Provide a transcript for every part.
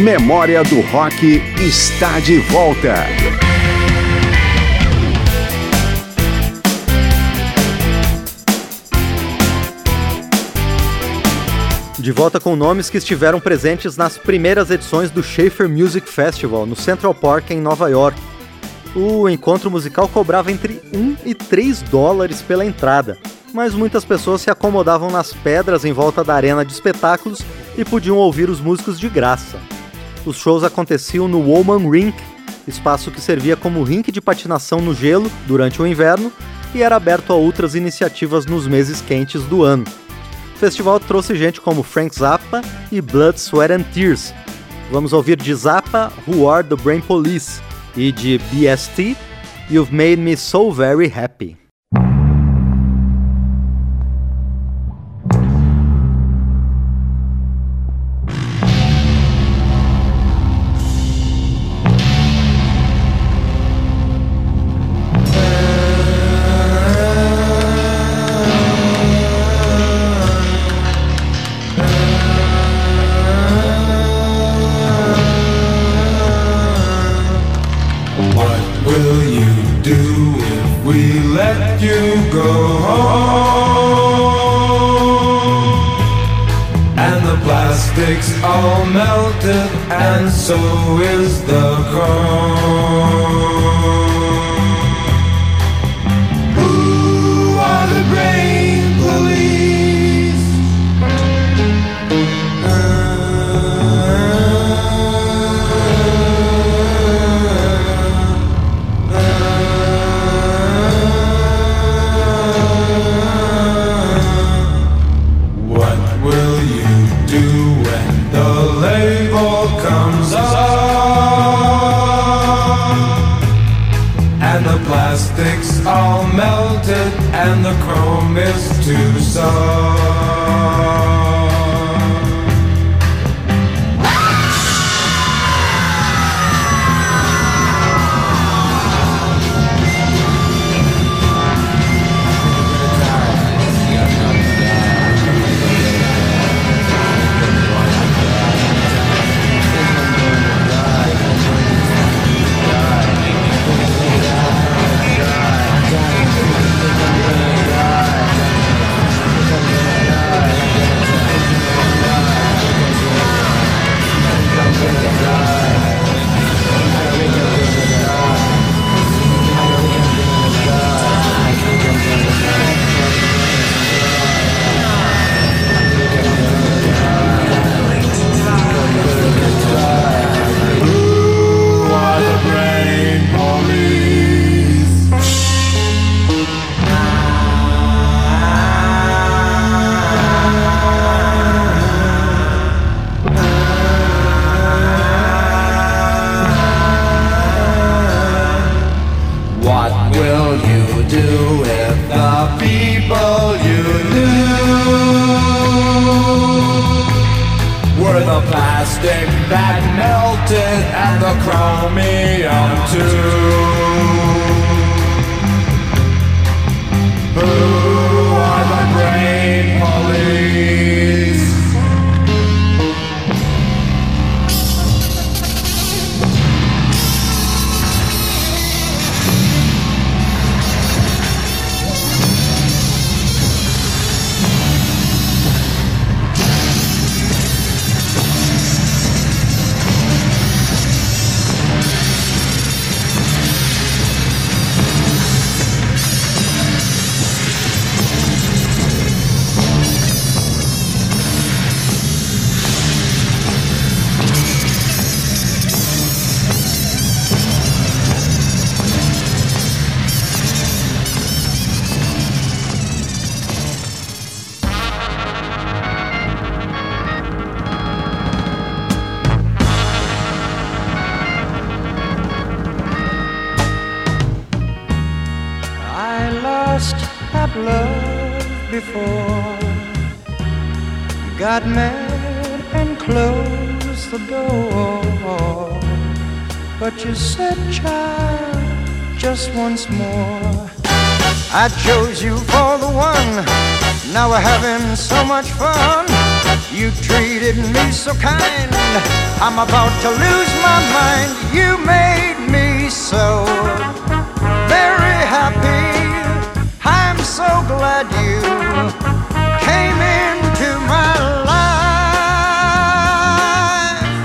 Memória do Rock está de volta. De volta com nomes que estiveram presentes nas primeiras edições do Schaefer Music Festival, no Central Park, em Nova York. O encontro musical cobrava entre $1 e $3 pela entrada, mas muitas pessoas se acomodavam nas pedras em volta da arena de espetáculos e podiam ouvir os músicos de graça. Os shows aconteciam no Woolman Rink, espaço que servia como rink de patinação no gelo durante o inverno e era aberto a outras iniciativas nos meses quentes do ano. O festival trouxe gente como Frank Zappa e Blood, Sweat and Tears. Vamos ouvir de Zappa, Who Are the Brain Police, e de BST, You've Made Me So Very Happy. All melted, and so is the chrome. Who are the brain police? What will you do when the label comes up and the plastic's all melted and the chrome is too soft? That melted and the chromium too. Who are the brain police? Love before you got mad and closed the door, but you said, child, just once more. I chose you for the one. Now we're having so much fun. You treated treated me so kind. I'm about to lose my mind. You made me so very happy. I'm so glad you came into my life.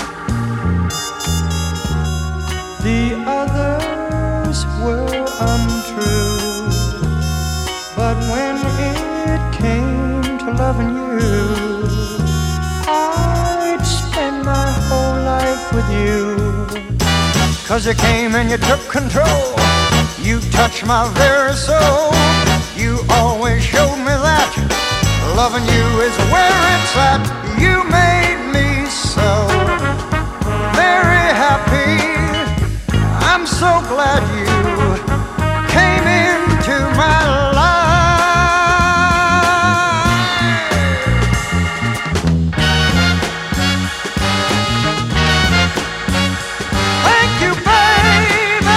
The others were untrue, but when it came to loving you, I'd spend my whole life with you. 'Cause you came and you took control. You touched my very soul. You always showed me that loving you is where it's at. You made me so very happy. I'm so glad you came into my life. Thank you, baby.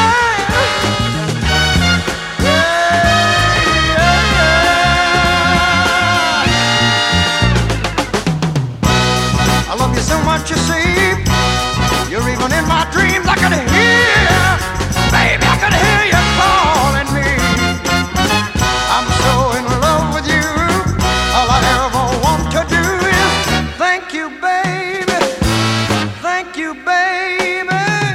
I love you so much, you see. You're even in my dreams. I could hear, baby, I could hear you calling me. I'm so in love with you. All I ever want to do is thank you, baby. Thank you, baby.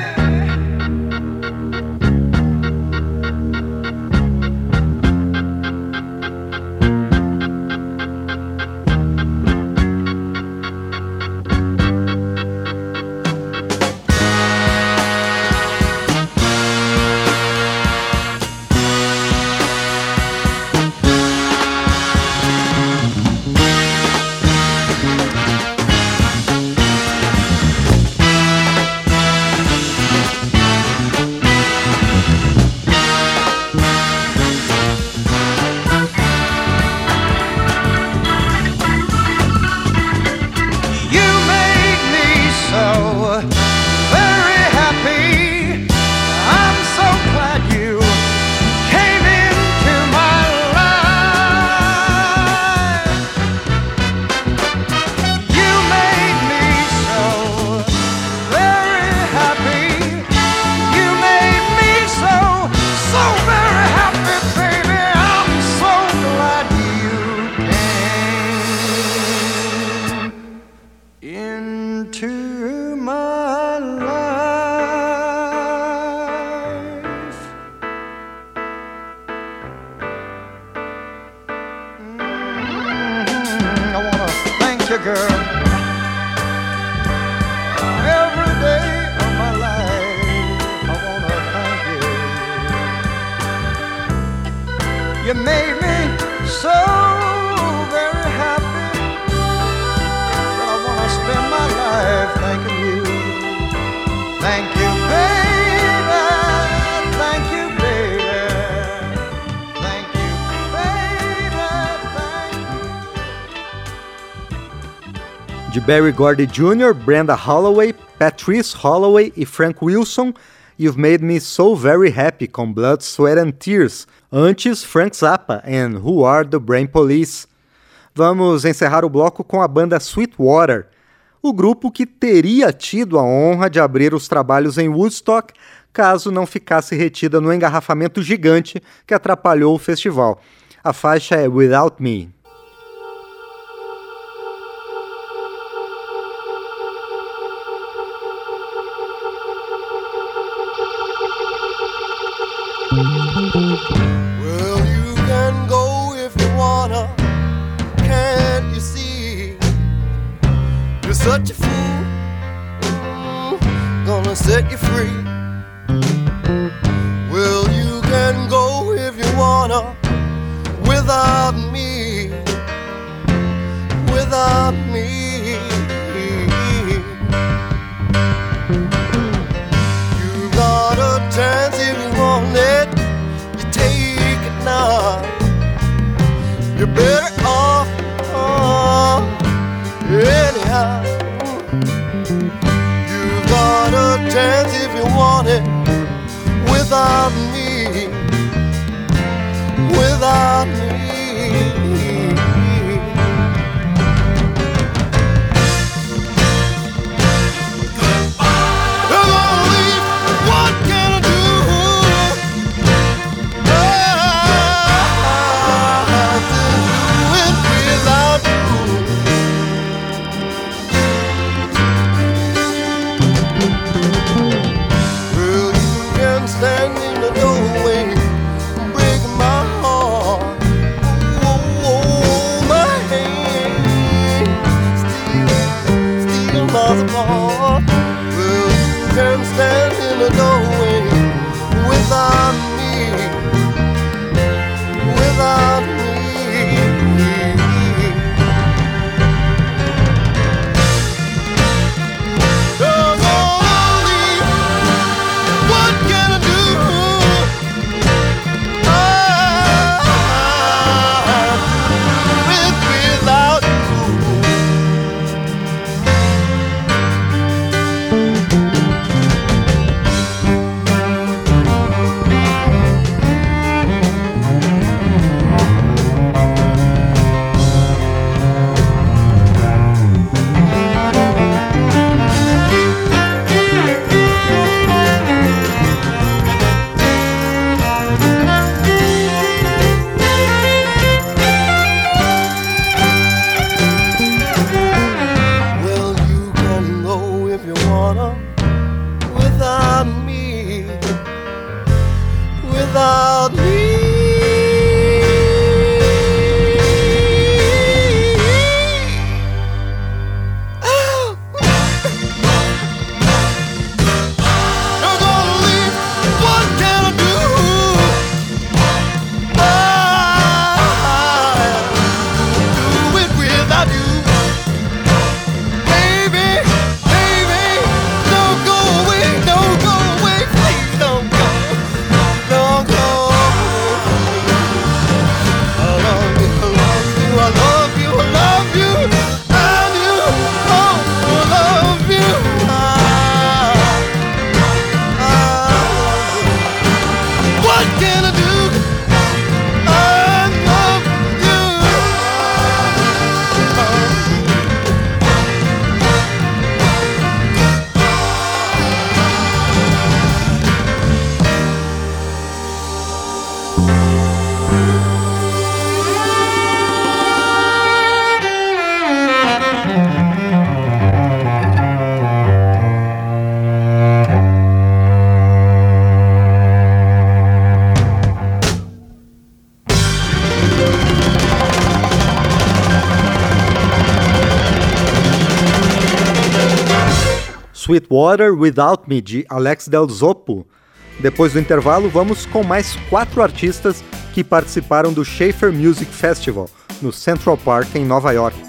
You made me so very happy. I'm so glad you came into my life. You made me so very happy. You made me so very happy, baby. I'm so glad you came into my life. I wanna thank you, girl, every day of my life. I wanna thank you. You made me so very happy that I wanna spend my life thanking you. Thank you, baby. Thank you, baby. Thank you, baby. Thank you. De Berry Gordy Jr., Brenda Holloway, Patrice Holloway e Frank Wilson, You've Made Me So Very Happy com Blood, Sweat and Tears. Antes, Frank Zappa and Who Are the Brain Police. Vamos encerrar o bloco com a banda Sweetwater, o grupo que teria tido a honra de abrir os trabalhos em Woodstock caso não ficasse retida no engarrafamento gigante que atrapalhou o festival. A faixa é Without Me. Well, you can go if you wanna. Can't you see? You're such a fool. Gonna set you free. Well, you can go if you wanna. Without me. Without me. You got a chance if you want it. Take it now. You're better off anyhow. You've got a chance if you want it. Without me. Without me. miles apart. Well, you can stand in the doorway without me, without me. Sweetwater Without Me, de Alex Del Zoppo. Depois do intervalo, vamos com mais 4 artistas que participaram do Schaefer Music Festival, no Central Park, em Nova York.